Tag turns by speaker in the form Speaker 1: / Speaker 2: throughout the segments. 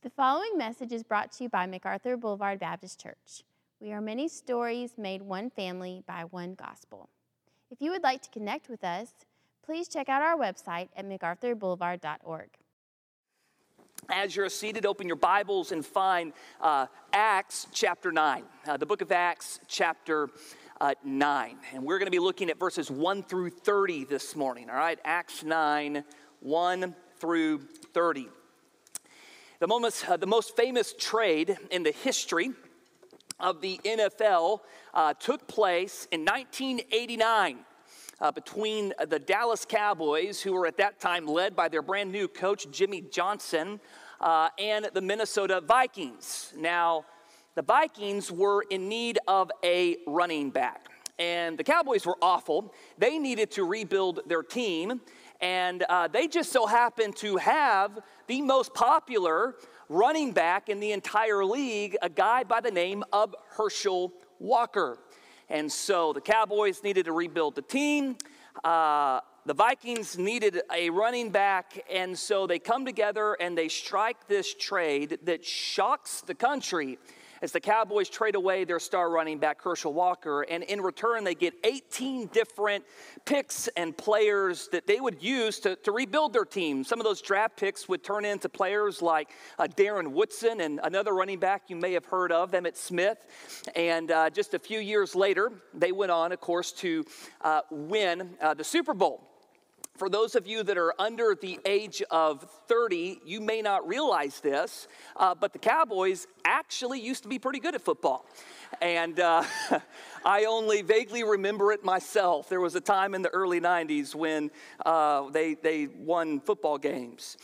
Speaker 1: The following message is brought to you by MacArthur Boulevard Baptist Church. We are many stories made one family by one gospel. If you would like to connect with us, please check out our website at macarthurboulevard.org.
Speaker 2: As you're seated, open your Bibles and find Acts chapter 9, the book of Acts chapter 9. And we're going to be looking at verses 1 through 30 this morning, all right? Acts 9, 1 through 30. The most famous trade in the history of the NFL took place in 1989 between the Dallas Cowboys, who were at that time led by their brand new coach, Jimmy Johnson, and the Minnesota Vikings. Now, the Vikings were in need of a running back, and the Cowboys were awful. They needed to rebuild their team, and they just so happened to have the most popular running back in the entire league, a guy by the name of Herschel Walker. And so the Cowboys needed to rebuild the team. The Vikings needed a running back, and so they come together and they strike this trade that shocks the country as the Cowboys trade away their star running back, Herschel Walker, and in return they get 18 different picks and players that they would use to rebuild their team. Some of those draft picks would turn into players like Darren Woodson and another running back you may have heard of, Emmitt Smith. And just a few years later, they went on, of course, to win the Super Bowl. For those of you that are under the age of 30, you may not realize this, but the Cowboys actually used to be pretty good at football. And I only vaguely remember it myself. There was a time in the early 90s when they won football games.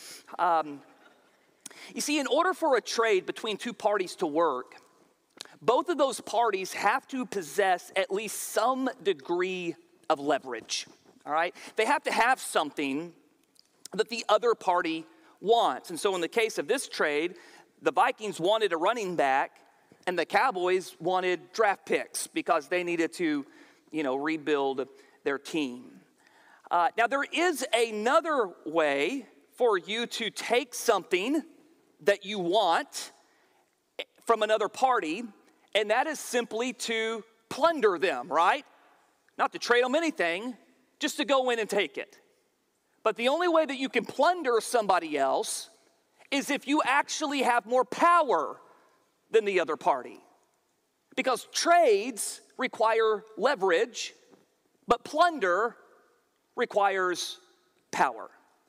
Speaker 2: You see, in order for a trade between two parties to work, both of those parties have to possess at least some degree of leverage. All right? They have to have something that the other party wants. And so in the case of this trade, the Vikings wanted a running back and the Cowboys wanted draft picks because they needed to, rebuild their team. Now, there is another way for you to take something that you want from another party, and that is simply to plunder them, right? Not to trade them anything, just to go in and take it. But the only way that you can plunder somebody else is if you actually have more power than the other party. Because trades require leverage, but plunder requires power.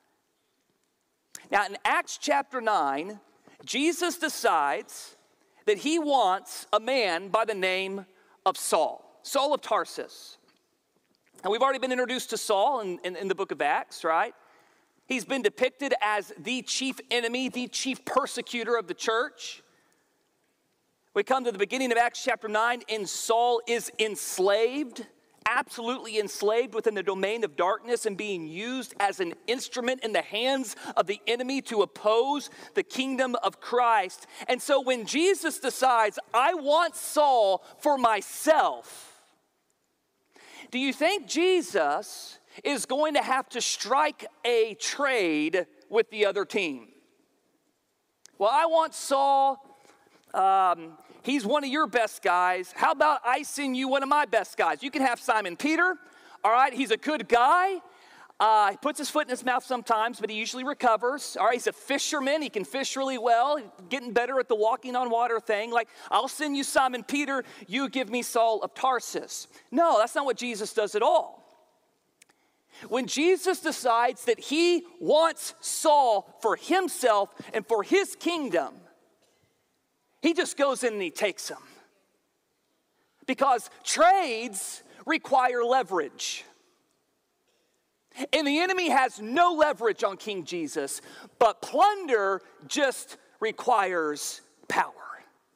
Speaker 2: Now in Acts chapter 9, Jesus decides that he wants a man by the name of Saul of Tarsus. And we've already been introduced to Saul in the book of Acts, right? He's been depicted as the chief enemy, the chief persecutor of the church. We come to the beginning of Acts chapter 9, and Saul is enslaved, absolutely enslaved within the domain of darkness and being used as an instrument in the hands of the enemy to oppose the kingdom of Christ. And so when Jesus decides, I want Saul for myself, do you think Jesus is going to have to strike a trade with the other team? Well, I want Saul. He's one of your best guys. How about I send you one of my best guys? You can have Simon Peter. All right, he's a good guy. He puts his foot in his mouth sometimes, but he usually recovers. All right, he's a fisherman. He can fish really well. Getting better at the walking on water thing. Like, I'll send you Simon Peter. You give me Saul of Tarsus. No, that's not what Jesus does at all. When Jesus decides that he wants Saul for himself and for his kingdom, he just goes in and he takes him. Because trades require leverage. And the enemy has no leverage on King Jesus, but plunder just requires power.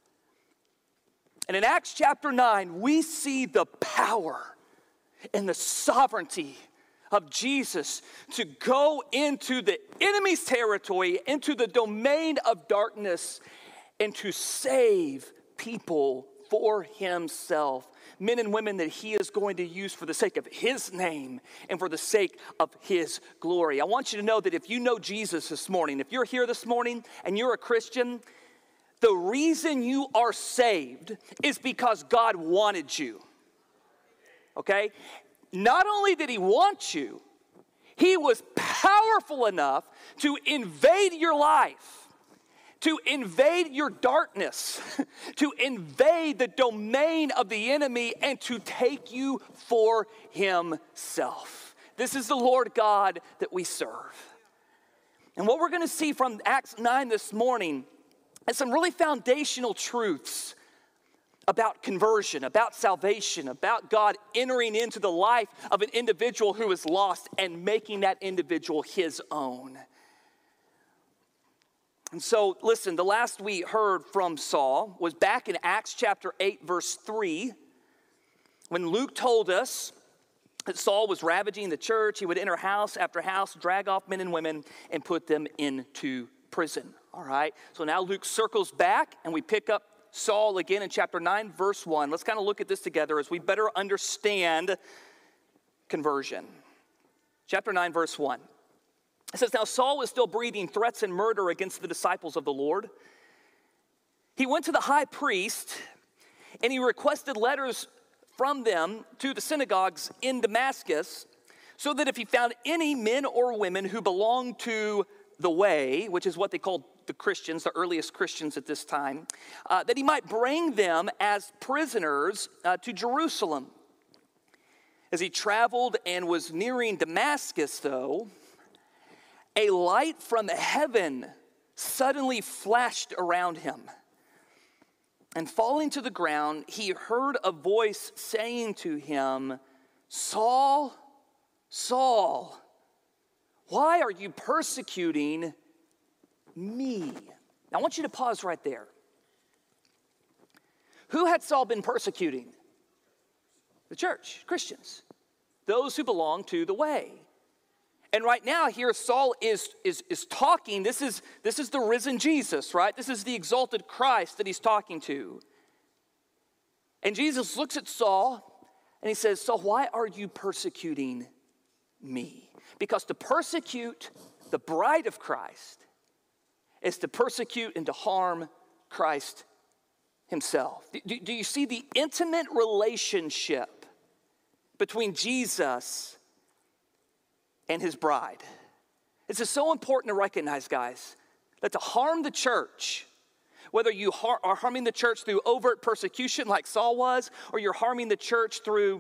Speaker 2: And in Acts chapter 9, we see the power and the sovereignty of Jesus to go into the enemy's territory, into the domain of darkness, and to save people for himself men and women that he is going to use for the sake of his name and for the sake of his glory. I want you to know that if you know Jesus this morning, if you're here this morning and you're a Christian, the reason you are saved is because God wanted you. Okay? Not only did he want you, he was powerful enough to invade your life, to invade your darkness, to invade the domain of the enemy, and to take you for himself. This is the Lord God that we serve. And what we're going to see from Acts 9 this morning is some really foundational truths about conversion, about salvation, about God entering into the life of an individual who is lost and making that individual his own. And so, listen, the last we heard from Saul was back in Acts chapter 8, verse 3, when Luke told us that Saul was ravaging the church. He would enter house after house, drag off men and women, and put them into prison. All right, so now Luke circles back, and we pick up Saul again in chapter 9, verse 1. Let's kind of look at this together as we better understand conversion. Chapter 9, verse 1. It says, now Saul was still breathing threats and murder against the disciples of the Lord. He went to the high priest, and he requested letters from them to the synagogues in Damascus, so that if he found any men or women who belonged to the way, which is what they called the Christians, the earliest Christians at this time, that he might bring them as prisoners to Jerusalem. As he traveled and was nearing Damascus, though, a light from heaven suddenly flashed around him. And falling to the ground, he heard a voice saying to him, Saul, Saul, why are you persecuting me? Now, I want you to pause right there. Who had Saul been persecuting? The church, Christians, those who belong to the way. And right now here Saul is talking. This is the risen Jesus, right? This is the exalted Christ that he's talking to. And Jesus looks at Saul and he says, Saul, why are you persecuting me? Because to persecute the bride of Christ is to persecute and to harm Christ himself. Do you see the intimate relationship between Jesus and his bride? This is so important to recognize, guys, that to harm the church, whether you are harming the church through overt persecution like Saul was, or you're harming the church through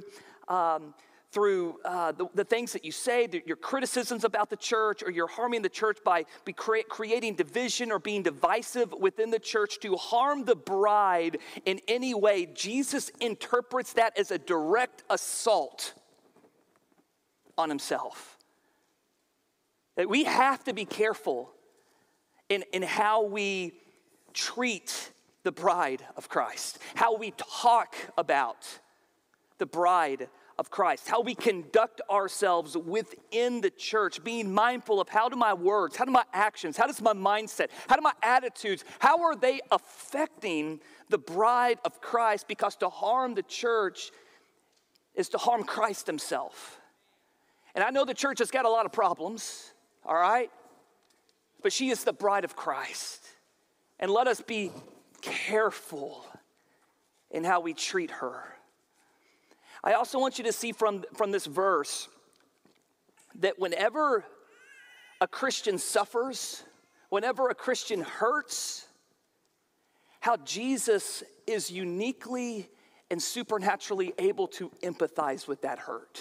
Speaker 2: the things that you say, your criticisms about the church, or you're harming the church by creating division or being divisive within the church, to harm the bride in any way, Jesus interprets that as a direct assault on himself. That we have to be careful in how we treat the bride of Christ, how we talk about the bride of Christ, how we conduct ourselves within the church, being mindful of how do my words, how do my actions, how does my mindset, how do my attitudes, how are they affecting the bride of Christ? Because to harm the church is to harm Christ himself. And I know the church has got a lot of problems, all right? But she is the bride of Christ. And let us be careful in how we treat her. I also want you to see from this verse that whenever a Christian suffers, whenever a Christian hurts, how Jesus is uniquely and supernaturally able to empathize with that hurt.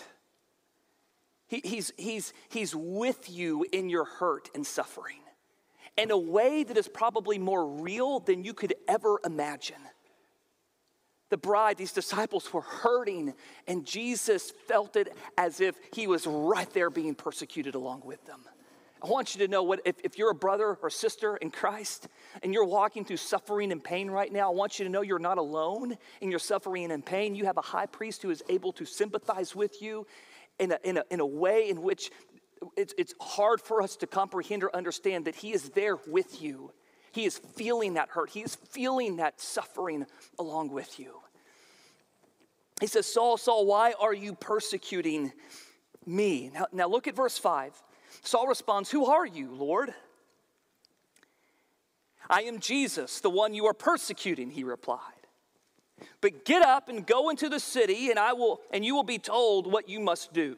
Speaker 2: He's with you in your hurt and suffering in a way that is probably more real than you could ever imagine. The bride, these disciples were hurting, and Jesus felt it as if he was right there being persecuted along with them. I want you to know if you're a brother or sister in Christ and you're walking through suffering and pain right now, I want you to know you're not alone in your suffering and pain. You have a high priest who is able to sympathize with you in a way in which it's hard for us to comprehend or understand, that he is there with you. He is feeling that hurt. He is feeling that suffering along with you. He says, Saul, Saul, why are you persecuting me? Now look at verse 5. Saul responds, who are you, Lord? I am Jesus, the one you are persecuting, he replied. But get up and go into the city, and you will be told what you must do.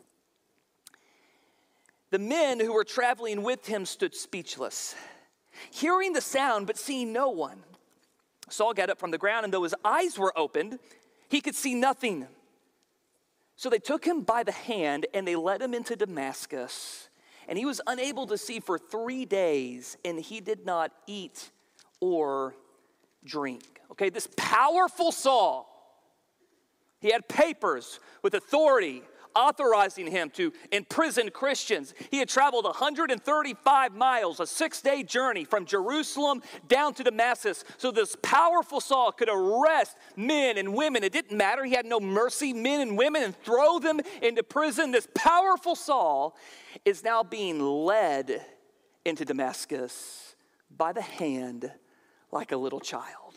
Speaker 2: The men who were traveling with him stood speechless, hearing the sound but seeing no one. Saul got up from the ground, and though his eyes were opened, he could see nothing. So they took him by the hand, and they led him into Damascus. And he was unable to see for 3 days, and he did not eat or drink. Okay, this powerful Saul, he had papers with authority authorizing him to imprison Christians. He had traveled 135 miles, a 6-day journey from Jerusalem down to Damascus, so this powerful Saul could arrest men and women. It didn't matter. He had no mercy, men and women, and throw them into prison. This powerful Saul is now being led into Damascus by the hand like a little child,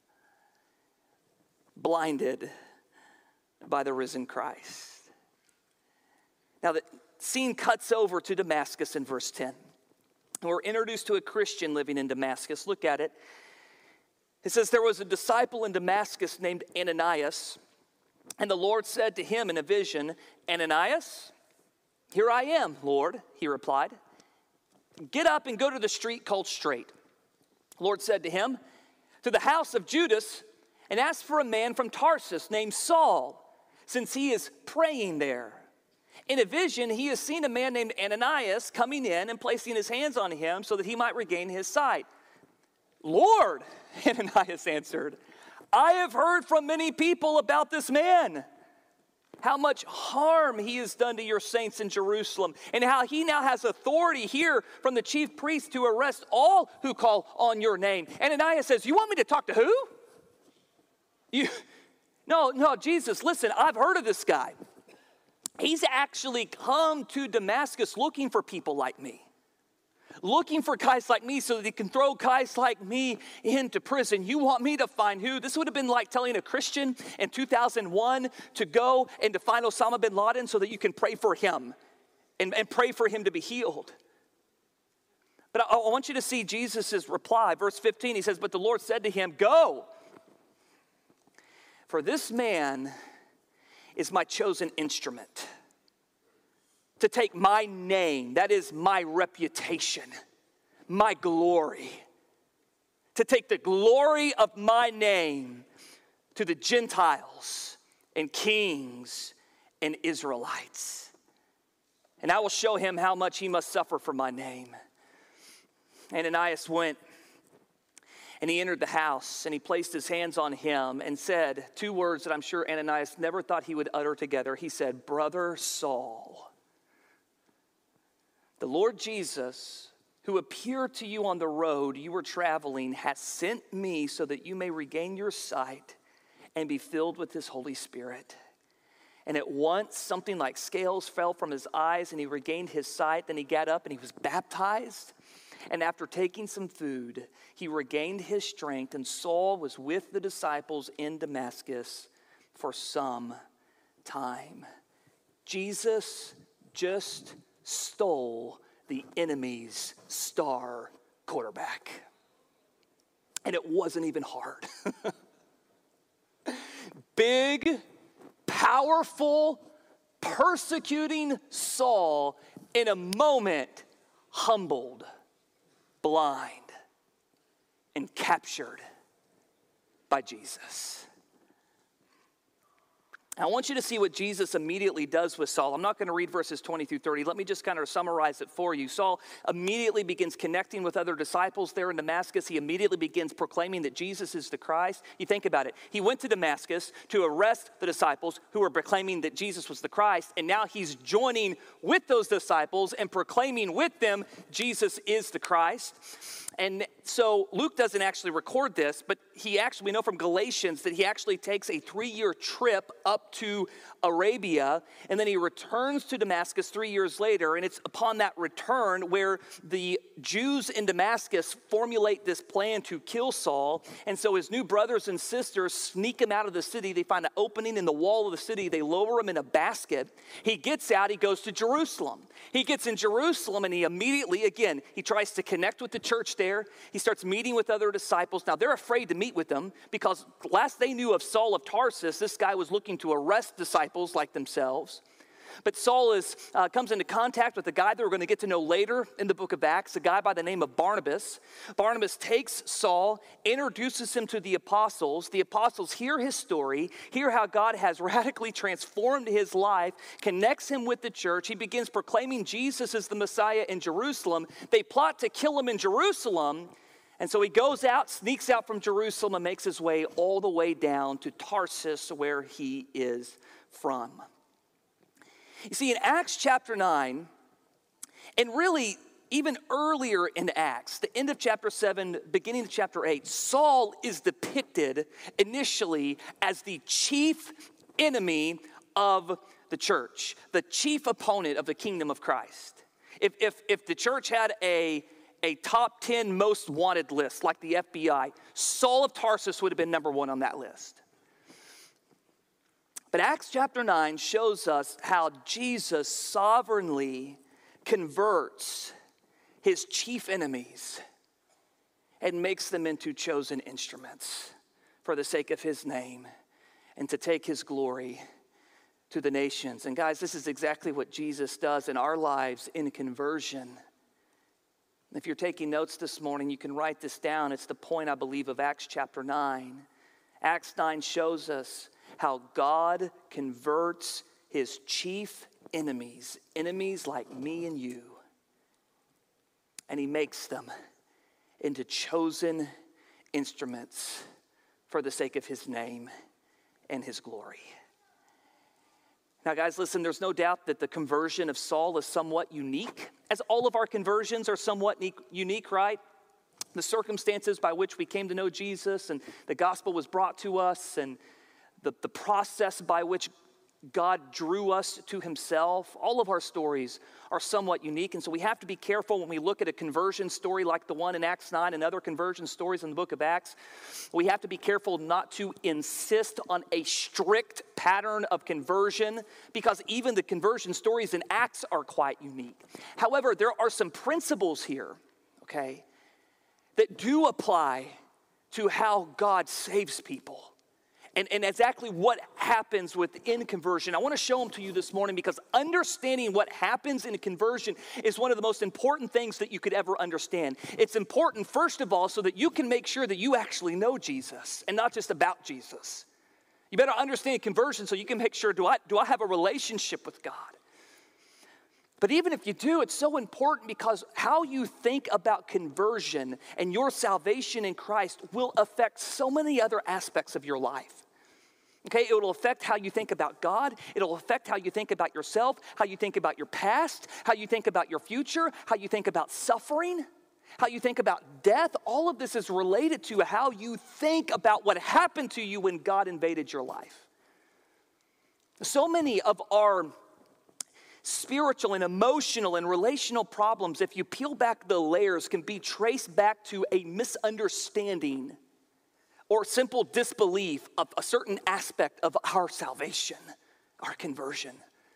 Speaker 2: blinded by the risen Christ. Now the scene cuts over to Damascus in verse 10. We're introduced to a Christian living in Damascus. Look at it. It says, there was a disciple in Damascus named Ananias, and the Lord said to him in a vision, Ananias, here I am, Lord, he replied. Get up and go to the street called Straight. The Lord said to him, to the house of Judas, and ask for a man from Tarsus named Saul, since he is praying there. In a vision, he has seen a man named Ananias coming in and placing his hands on him so that he might regain his sight. Lord, Ananias answered, I have heard from many people about this man, how much harm he has done to your saints in Jerusalem, and how he now has authority here from the chief priest to arrest all who call on your name. Ananias says, you want me to talk to who? No, Jesus, listen, I've heard of this guy. He's actually come to Damascus looking for people like me. Looking for guys like me so that he can throw guys like me into prison. You want me to find who? This would have been like telling a Christian in 2001 to go and to find Osama bin Laden so that you can pray for him and pray for him to be healed. But I want you to see Jesus' reply. Verse 15, he says, but the Lord said to him, go, for this man is my chosen instrument to take my name, that is my reputation, my glory, to take the glory of my name to the Gentiles and kings and Israelites. And I will show him how much he must suffer for my name. Ananias went, and he entered the house, and he placed his hands on him and said 2 words that I'm sure Ananias never thought he would utter together. He said, Brother Saul, the Lord Jesus, who appeared to you on the road you were traveling, has sent me so that you may regain your sight and be filled with his Holy Spirit. And at once something like scales fell from his eyes, and he regained his sight. Then he got up and he was baptized. And after taking some food, he regained his strength, and Saul was with the disciples in Damascus for some time. Jesus just stole the enemy's star quarterback. And it wasn't even hard. Big, powerful, persecuting Saul in a moment humbled, blind, and captured by Jesus. I want you to see what Jesus immediately does with Saul. I'm not going to read verses 20 through 30. Let me just kind of summarize it for you. Saul immediately begins connecting with other disciples there in Damascus. He immediately begins proclaiming that Jesus is the Christ. You think about it. He went to Damascus to arrest the disciples who were proclaiming that Jesus was the Christ, and now he's joining with those disciples and proclaiming with them Jesus is the Christ. And so Luke doesn't actually record this, but we know from Galatians that he actually takes a 3-year trip up to Arabia, and then he returns to Damascus 3 years later, and it's upon that return where the Jews in Damascus formulate this plan to kill Saul, and so his new brothers and sisters sneak him out of the city. They find an opening in the wall of the city. They lower him in a basket. He gets out. He goes to Jerusalem. He gets in Jerusalem, and he immediately, again, he tries to connect with the church there. He starts meeting with other disciples. Now, they're afraid to meet with them because last they knew of Saul of Tarsus, this guy was looking to arrest disciples like themselves. But Saul comes into contact with a guy that we're going to get to know later in the book of Acts, a guy by the name of Barnabas. Barnabas takes Saul, introduces him to the apostles. The apostles hear his story, hear how God has radically transformed his life, connects him with the church. He begins proclaiming Jesus as the Messiah in Jerusalem. They plot to kill him in Jerusalem. And so he goes out, sneaks out from Jerusalem, and makes his way all the way down to Tarsus, where he is from. You see, in Acts chapter 9, and really even earlier in Acts, the end of chapter 7, beginning of chapter 8, Saul is depicted initially as the chief enemy of the church, the chief opponent of the kingdom of Christ. If the church had a top 10 most wanted list, like the FBI, Saul of Tarsus would have been number 1 on that list. But Acts chapter 9 shows us how Jesus sovereignly converts his chief enemies and makes them into chosen instruments for the sake of his name and to take his glory to the nations. And guys, this is exactly what Jesus does in our lives in conversion. If you're taking notes this morning, you can write this down. It's the point, I believe, of Acts chapter 9. Acts 9 shows us how God converts his chief enemies like me and you, and he makes them into chosen instruments for the sake of his name and his glory. Now, guys, listen, there's no doubt that the conversion of Saul is somewhat unique, as all of our conversions are somewhat unique, right? The circumstances by which we came to know Jesus and the gospel was brought to us, and the process by which God drew us to himself, all of our stories are somewhat unique. And so we have to be careful when we look at a conversion story like the one in Acts 9 and other conversion stories in the book of Acts. We have to be careful not to insist on a strict pattern of conversion, because even the conversion stories in Acts are quite unique. However, there are some principles here, okay, that do apply to how God saves people. And exactly what happens within conversion. I want to show them to you this morning, because understanding what happens in a conversion is one of the most important things that you could ever understand. It's important, first of all, so that you can make sure that you actually know Jesus and not just about Jesus. You better understand conversion so you can make sure, do I have a relationship with God? But even if you do, it's so important, because how you think about conversion and your salvation in Christ will affect so many other aspects of your life. Okay, it will affect how you think about God. It'll affect how you think about yourself, how you think about your past, how you think about your future, how you think about suffering, how you think about death. All of this is related to how you think about what happened to you when God invaded your life. So many of our spiritual and emotional and relational problems, if you peel back the layers, can be traced back to a misunderstanding or simple disbelief of a certain aspect of our salvation, our conversion.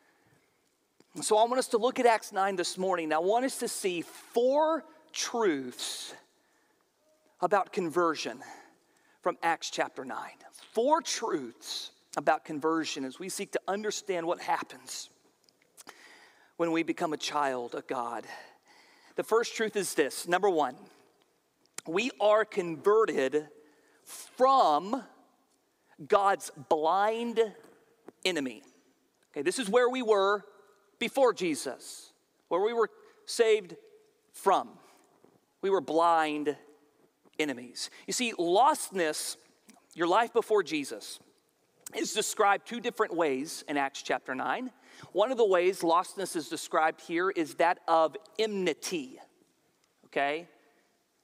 Speaker 2: So I want us to look at Acts 9 this morning. I want us to see 4 truths about conversion from Acts chapter 9. 4 truths about conversion as we seek to understand what happens when we become a child of God. The first truth is this. Number 1, we are converted from God's blind enemy. Okay, this is where we were before Jesus, where we were saved from. We were blind enemies. You see, lostness, your life before Jesus, is described 2 different ways in Acts chapter 9. One of the ways lostness is described here is that of enmity, okay?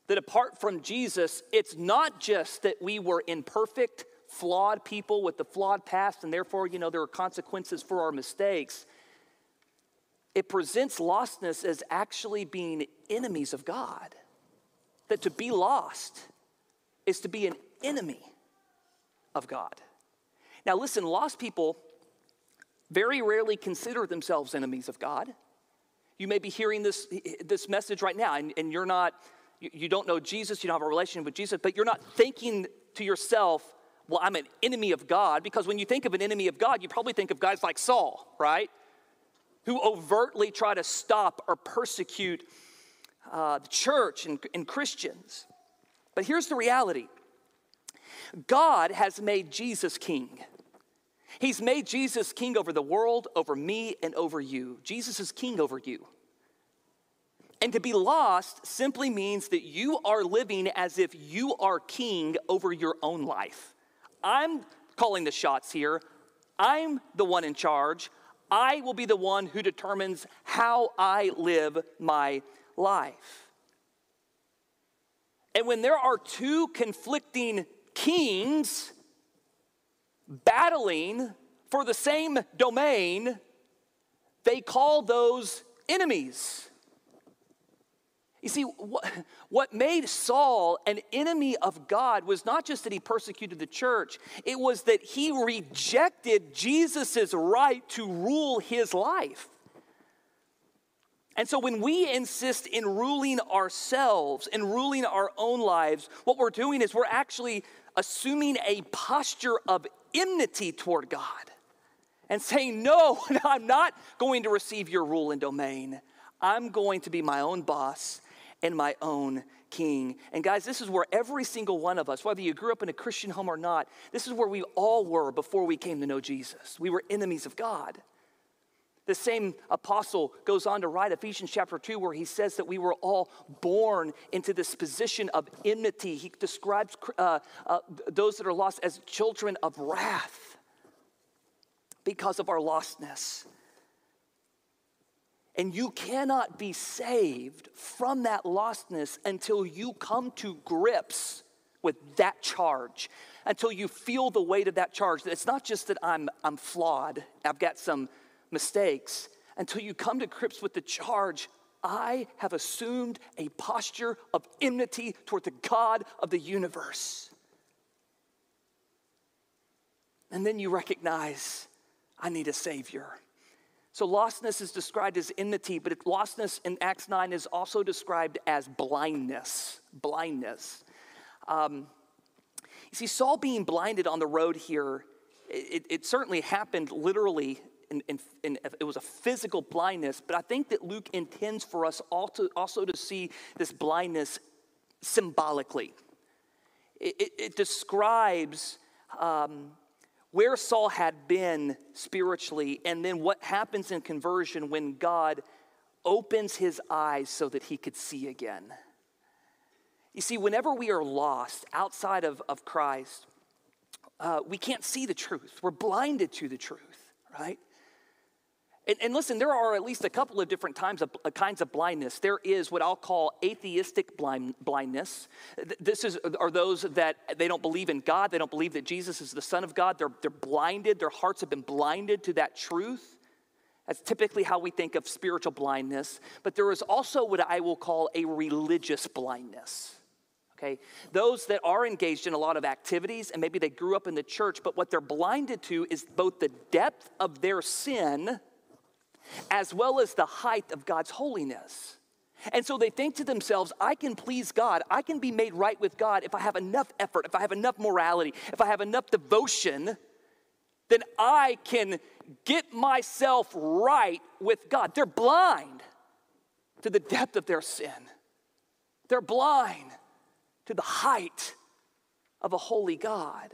Speaker 2: that apart from Jesus, it's not just that we were imperfect, flawed people with the flawed past, and therefore, there are consequences for our mistakes. It presents lostness as actually being enemies of God. That to be lost is to be an enemy of God. Now listen, lost people very rarely consider themselves enemies of God. You may be hearing this message right now, and you don't know Jesus, you don't have a relationship with Jesus, but you're not thinking to yourself, well, I'm an enemy of God, because when you think of an enemy of God, you probably think of guys like Saul, right? Who overtly try to stop or persecute the church and Christians. But here's the reality. God has made Jesus king. He's made Jesus king over the world, over me, and over you. Jesus is king over you. And to be lost simply means that you are living as if you are king over your own life. I'm calling the shots here. I'm the one in charge. I will be the one who determines how I live my life. And when there are two conflicting kings battling for the same domain, they call those enemies. You see, what made Saul an enemy of God was not just that he persecuted the church, it was that he rejected Jesus' right to rule his life. And so when we insist in ruling ourselves and ruling our own lives, what we're doing is we're actually assuming a posture of enmity toward God and saying, no, I'm not going to receive your rule and domain. I'm going to be my own boss and my own king. And guys, this is where every single one of us, whether you grew up in a Christian home or not, this is where we all were before we came to know Jesus. We were enemies of God. The same apostle goes on to write Ephesians chapter 2, where he says that we were all born into this position of enmity. He describes those that are lost as children of wrath because of our lostness. And you cannot be saved from that lostness until you come to grips with that charge, until you feel the weight of that charge. It's not just that I'm flawed, I've got some mistakes, until you come to grips with the charge, I have assumed a posture of enmity toward the God of the universe. And then you recognize, I need a Savior. So lostness is described as enmity, but lostness in Acts 9 is also described as blindness. Blindness. You see, Saul being blinded on the road here, it certainly happened literally, and it was a physical blindness, but I think that Luke intends for us also to see this blindness symbolically. It describes where Saul had been spiritually, and then what happens in conversion when God opens his eyes so that he could see again. You see, whenever we are lost outside of Christ, we can't see the truth. We're blinded to the truth, right? And listen, there are at least a couple of different kinds of blindness. There is what I'll call atheistic blindness. Are those that they don't believe in God. They don't believe that Jesus is the Son of God. They're blinded. Their hearts have been blinded to that truth. That's typically how we think of spiritual blindness. But there is also what I will call a religious blindness. Okay, those that are engaged in a lot of activities, and maybe they grew up in the church, but what they're blinded to is both the depth of their sin as well as the height of God's holiness. And so they think to themselves, I can please God, I can be made right with God if I have enough effort, if I have enough morality, if I have enough devotion, then I can get myself right with God. They're blind to the depth of their sin. They're blind to the height of a holy God.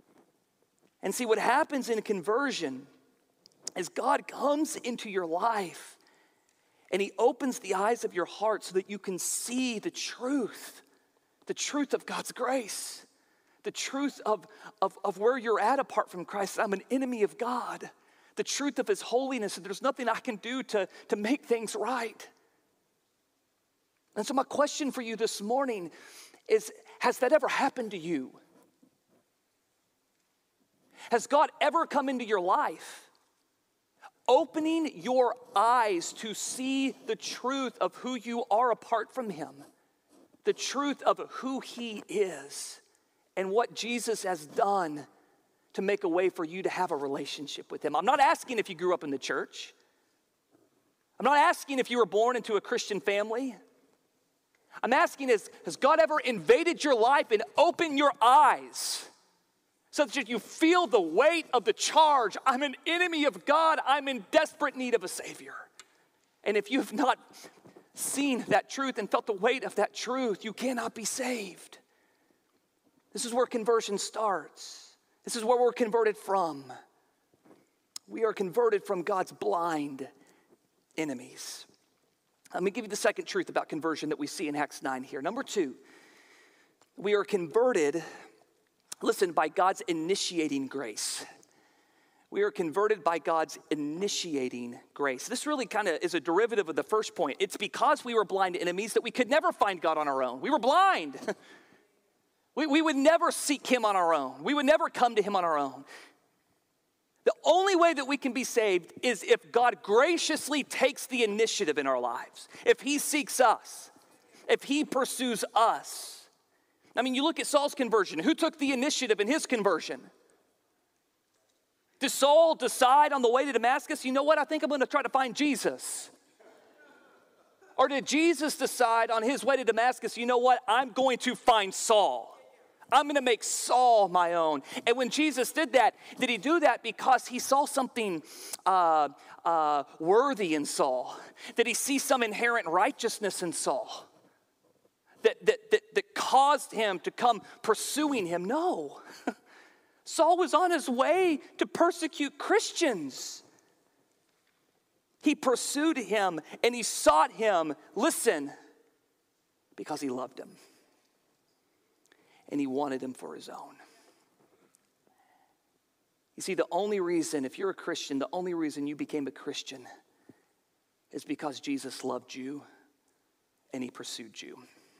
Speaker 2: And see, what happens in conversion is God comes into your life and he opens the eyes of your heart so that you can see the truth of God's grace, the truth of where you're at apart from Christ. I'm an enemy of God, the truth of his holiness, and there's nothing I can do to make things right. And so my question for you this morning is, has that ever happened to you? Has God ever come into your life, opening your eyes to see the truth of who you are apart from him, the truth of who he is, and what Jesus has done to make a way for you to have a relationship with him? I'm not asking if you grew up in the church. I'm not asking if you were born into a Christian family. I'm asking, has God ever invaded your life and opened your eyes so that you feel the weight of the charge? I'm an enemy of God. I'm in desperate need of a Savior. And if you've not seen that truth and felt the weight of that truth, you cannot be saved. This is where conversion starts. This is where we're converted from. We are converted from God's blind enemies. Let me give you the second truth about conversion that we see in Acts 9 here. Number 2, we are converted, listen, by God's initiating grace. We are converted by God's initiating grace. This really kind of is a derivative of the first point. It's because we were blind enemies that we could never find God on our own. We were blind. We would never seek him on our own. We would never come to him on our own. The only way that we can be saved is if God graciously takes the initiative in our lives. If he seeks us, if he pursues us. I mean, you look at Saul's conversion. Who took the initiative in his conversion? Did Saul decide on the way to Damascus, you know what, I think I'm going to try to find Jesus? Or did Jesus decide on his way to Damascus, you know what, I'm going to find Saul? I'm going to make Saul my own. And when Jesus did that, did he do that because he saw something worthy in Saul? Did he see some inherent righteousness in Saul that caused him to come pursuing him? No. Saul was on his way to persecute Christians. He pursued him and he sought him, listen, because he loved him. And he wanted him for his own. You see, the only reason, if you're a Christian, the only reason you became a Christian is because Jesus loved you and he pursued you.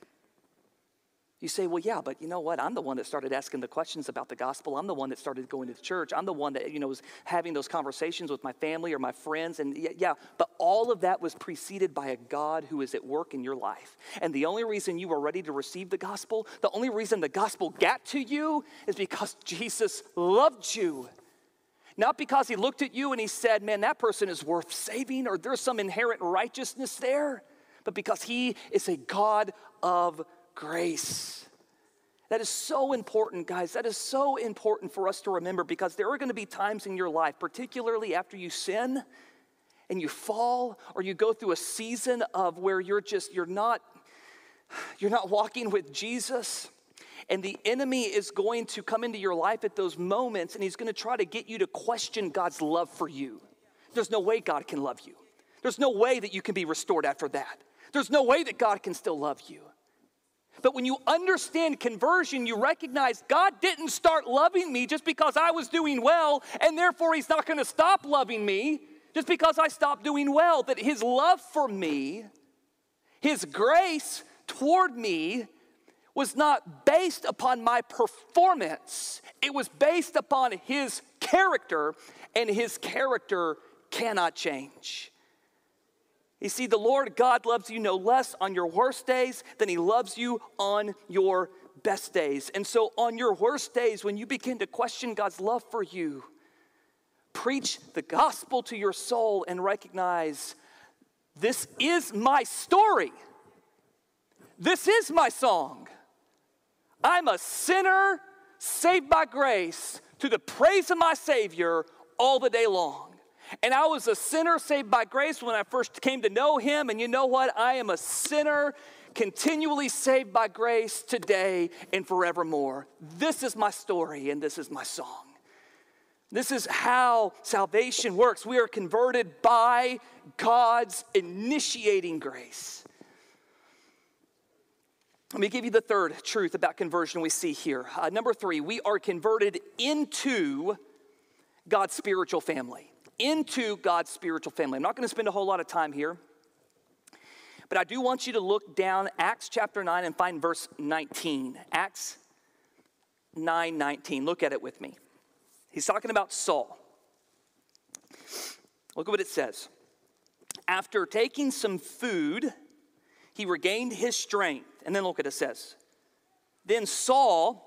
Speaker 2: You say, well, yeah, but you know what? I'm the one that started asking the questions about the gospel. I'm the one that started going to the church. I'm the one that, was having those conversations with my family or my friends. And yeah, but all of that was preceded by a God who is at work in your life. And the only reason you were ready to receive the gospel, the only reason the gospel got to you is because Jesus loved you. Not because he looked at you and he said, man, that person is worth saving, or there's some inherent righteousness there, but because he is a God of grace. That is so important, guys. That is so important for us to remember, because there are going to be times in your life, particularly after you sin and you fall, or you go through a season of where you're not walking with Jesus, and the enemy is going to come into your life at those moments, and he's going to try to get you to question God's love for you. There's no way God can love you. There's no way that you can be restored after that. There's no way that God can still love you. But when you understand conversion, you recognize God didn't start loving me just because I was doing well, and therefore he's not going to stop loving me just because I stopped doing well. That his love for me, his grace toward me, was not based upon my performance. It was based upon his character, and his character cannot change. You see, the Lord God loves you no less on your worst days than he loves you on your best days. And so on your worst days, when you begin to question God's love for you, preach the gospel to your soul and recognize, this is my story. This is my song. I'm a sinner saved by grace to the praise of my Savior all the day long. And I was a sinner saved by grace when I first came to know him. And you know what? I am a sinner continually saved by grace today and forevermore. This is my story and this is my song. This is how salvation works. We are converted by God's initiating grace. Let me give you the third truth about conversion we see here. Number 3, we are converted into God's spiritual family. Into God's spiritual family. I'm not going to spend a whole lot of time here, But I do want you to look down Acts chapter 9 and find verse 19. Acts 9:19. Look at it with me. He's talking about Saul. Look at what it says. After taking some food, he regained his strength. And then look at it says. Then Saul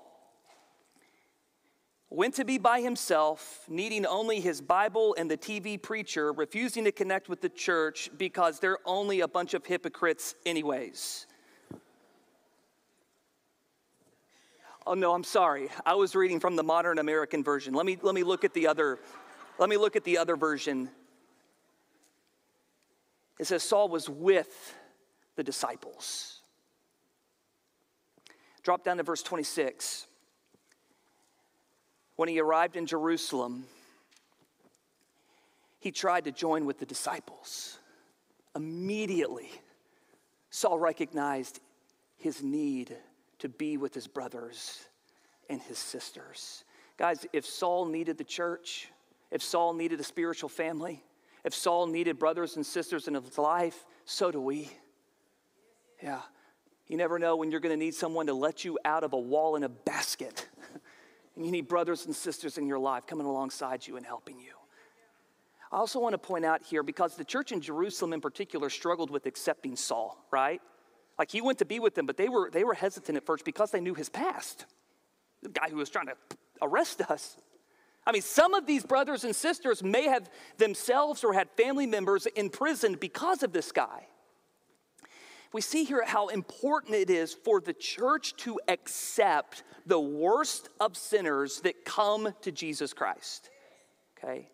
Speaker 2: went to be by himself, needing only his Bible and the TV preacher, refusing to connect with the church because they're only a bunch of hypocrites anyways. Oh no, I'm sorry. I was reading from the Modern American Version. Let me look at the other. Let me look at the other version. It says Saul was with the disciples. Drop down to verse 26. When he arrived in Jerusalem, he tried to join with the disciples. Immediately, Saul recognized his need to be with his brothers and his sisters. Guys, if Saul needed the church, if Saul needed a spiritual family, if Saul needed brothers and sisters in his life, so do we. Yeah, you never know when you're going to need someone to let you out of a wall in a basket. And you need brothers and sisters in your life coming alongside you and helping you. I also want to point out here, because the church in Jerusalem in particular struggled with accepting Saul, right? Like he went to be with them, but they were hesitant at first because they knew his past. The guy who was trying to arrest us. I mean, some of these brothers and sisters may have themselves or had family members imprisoned because of this guy. We see here how important it is for the church to accept the worst of sinners that come to Jesus Christ. Okay?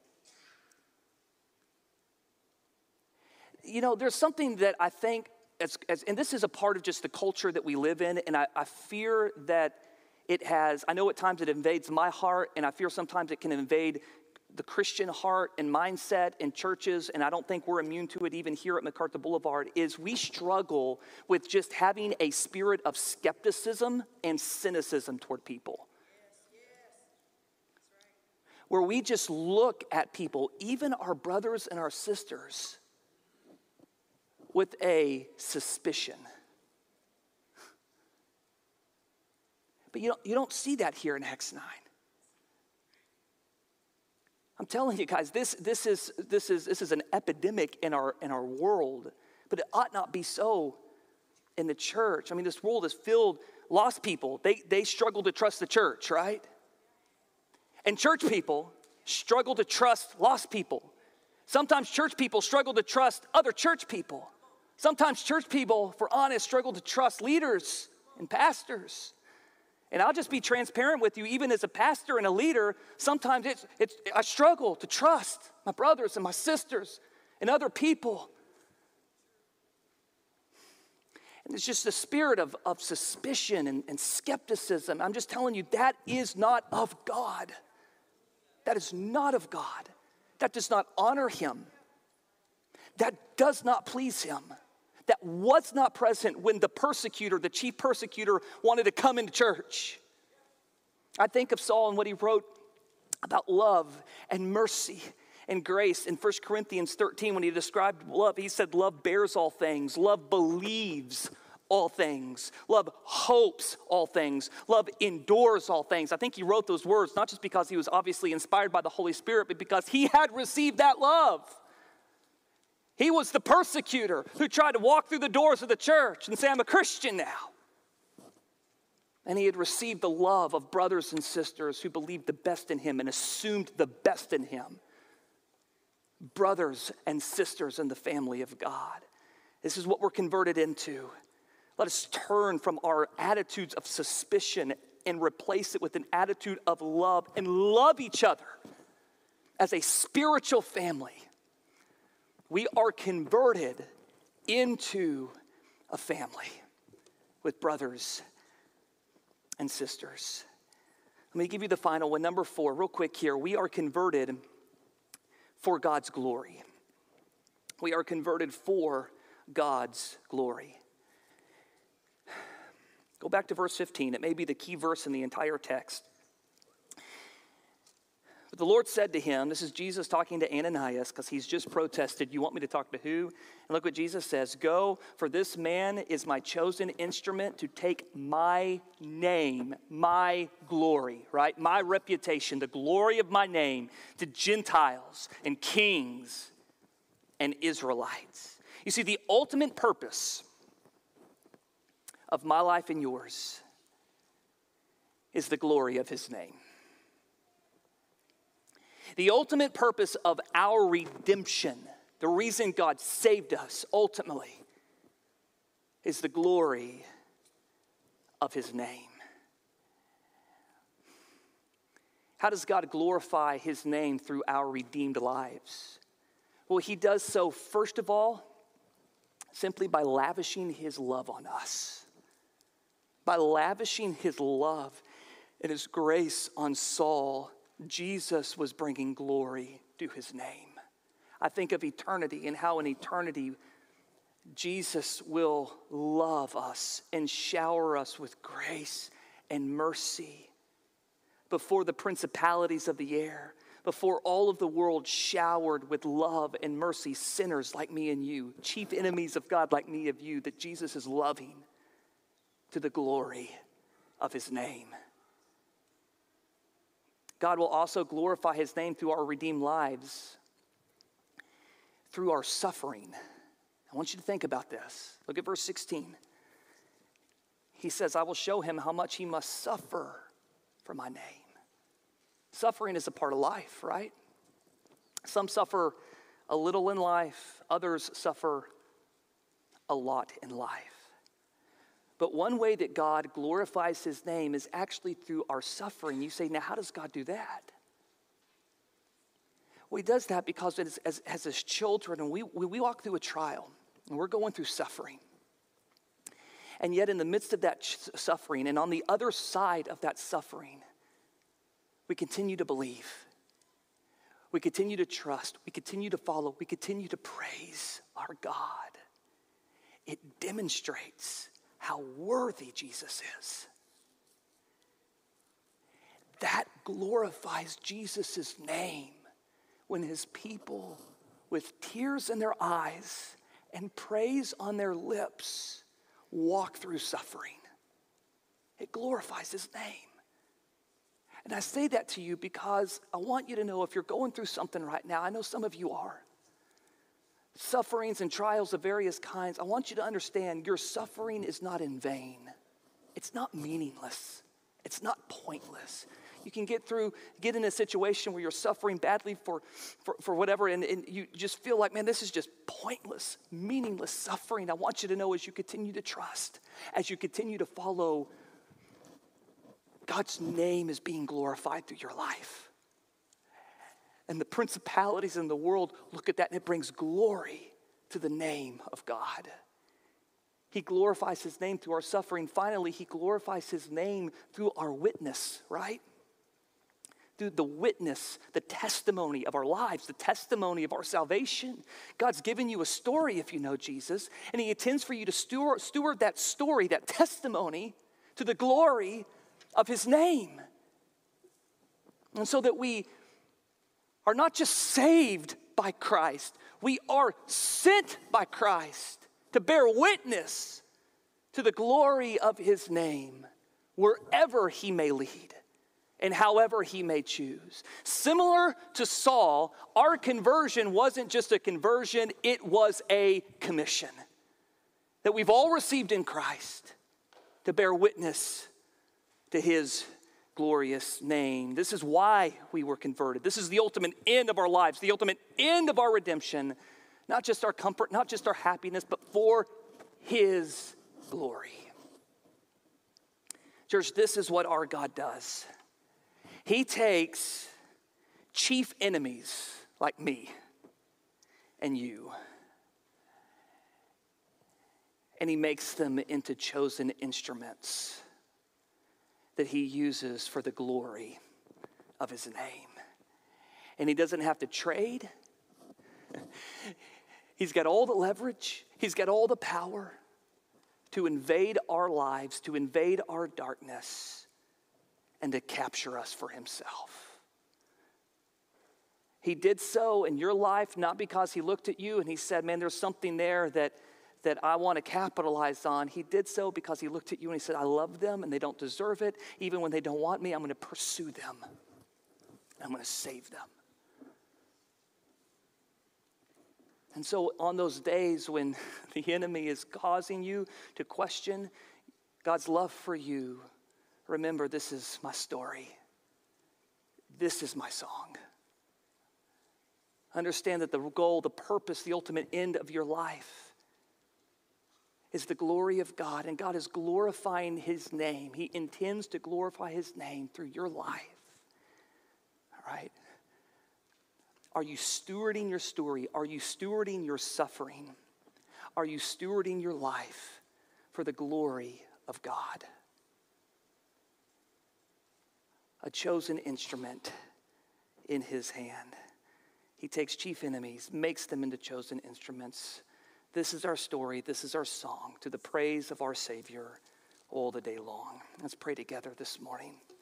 Speaker 2: You know, there's something that I think, and this is a part of just the culture that we live in, and I fear that it has, I know at times it invades my heart, and I fear sometimes it can invade the Christian heart and mindset in churches, and I don't think we're immune to it even here at MacArthur Boulevard, is we struggle with just having a spirit of skepticism and cynicism toward people. Where we just look at people, even our brothers and our sisters, with a suspicion. But you don't see that here in Acts 9. I'm telling you guys, this is an epidemic in our world, but it ought not be so in the church. I mean, this world is filled, lost people, they struggle to trust the church, right? And church people struggle to trust lost people. Sometimes church people struggle to trust other church people. Sometimes church people, if we're honest, struggle to trust leaders and pastors. And I'll just be transparent with you, even as a pastor and a leader, sometimes I struggle to trust my brothers and my sisters and other people. And it's just the spirit of suspicion and skepticism. I'm just telling you, that is not of God. That is not of God. That does not honor him. That does not please him. That was not present when the persecutor, the chief persecutor, wanted to come into church. I think of Saul and what he wrote about love and mercy and grace in 1 Corinthians 13 when he described love. He said, love bears all things. Love believes all things. Love hopes all things. Love endures all things. I think he wrote those words not just because he was obviously inspired by the Holy Spirit, but because he had received that love. He was the persecutor who tried to walk through the doors of the church and say, I'm a Christian now. And he had received the love of brothers and sisters who believed the best in him and assumed the best in him. Brothers and sisters in the family of God. This is what we're converted into. Let us turn from our attitudes of suspicion and replace it with an attitude of love and love each other as a spiritual family. We are converted into a family with brothers and sisters. Let me give you the final one, number 4, real quick here. We are converted for God's glory. We are converted for God's glory. Go back to verse 15. It may be the key verse in the entire text. But the Lord said to him, this is Jesus talking to Ananias because he's just protested, you want me to talk to who? And look what Jesus says, go, for this man is my chosen instrument to take my name, my glory, right? My reputation, the glory of my name to Gentiles and kings and Israelites. You see, the ultimate purpose of my life and yours is the glory of his name. The ultimate purpose of our redemption, the reason God saved us ultimately, is the glory of his name. How does God glorify his name through our redeemed lives? Well, he does so, first of all, simply by lavishing his love on us. By lavishing his love and his grace on Saul, Jesus was bringing glory to his name. I think of eternity and how in eternity Jesus will love us and shower us with grace and mercy before the principalities of the air, before all of the world showered with love and mercy, sinners like me and you, chief enemies of God like me and you, that Jesus is loving to the glory of his name. God will also glorify his name through our redeemed lives, through our suffering. I want you to think about this. Look at verse 16. He says, I will show him how much he must suffer for my name. Suffering is a part of life, right? Some suffer a little in life, others suffer a lot in life. But one way that God glorifies his name is actually through our suffering. You say, now how does God do that? Well, he does that because as his children, and we walk through a trial, and we're going through suffering. And yet in the midst of that suffering, and on the other side of that suffering, we continue to believe. We continue to trust. We continue to follow. We continue to praise our God. It demonstrates how worthy Jesus is. That glorifies Jesus' name when his people, with tears in their eyes and praise on their lips, walk through suffering. It glorifies his name. And I say that to you because I want you to know if you're going through something right now, I know some of you are, sufferings and trials of various kinds, I want you to understand your suffering is not in vain. It's not meaningless. It's not pointless. You can get in a situation where you're suffering badly for whatever, and you just feel like, man, this is just pointless, meaningless suffering. I want you to know as you continue to trust, as you continue to follow, God's name is being glorified through your life. And the principalities in the world look at that and it brings glory to the name of God. He glorifies his name through our suffering. Finally, he glorifies his name through our witness, right? Through the witness, the testimony of our lives, the testimony of our salvation. God's given you a story if you know Jesus, and he intends for you to steward that story, that testimony, to the glory of his name. And so that we are not just saved by Christ, we are sent by Christ to bear witness to the glory of his name wherever he may lead and however he may choose. Similar to Saul, our conversion wasn't just a conversion, it was a commission that we've all received in Christ to bear witness to his glorious name. This is why we were converted. This is the ultimate end of our lives, the ultimate end of our redemption. Not just our comfort, not just our happiness, but for his glory. Church, this is what our God does. He takes chief enemies like me and you, and he makes them into chosen instruments that he uses for the glory of his name. And he doesn't have to trade. He's got all the leverage. He's got all the power to invade our lives, to invade our darkness, and to capture us for himself. He did so in your life, not because he looked at you and he said, man, there's something there that I want to capitalize on. He did so because he looked at you and he said, I love them and they don't deserve it. Even when they don't want me, I'm going to pursue them. I'm going to save them. And so on those days when the enemy is causing you to question God's love for you, remember, this is my story. This is my song. Understand that the goal, the purpose, the ultimate end of your life is the glory of God, and God is glorifying his name. He intends to glorify his name through your life. All right? Are you stewarding your story? Are you stewarding your suffering? Are you stewarding your life for the glory of God? A chosen instrument in his hand. He takes chief enemies, makes them into chosen instruments. This is our story. This is our song to the praise of our Savior all the day long. Let's pray together this morning.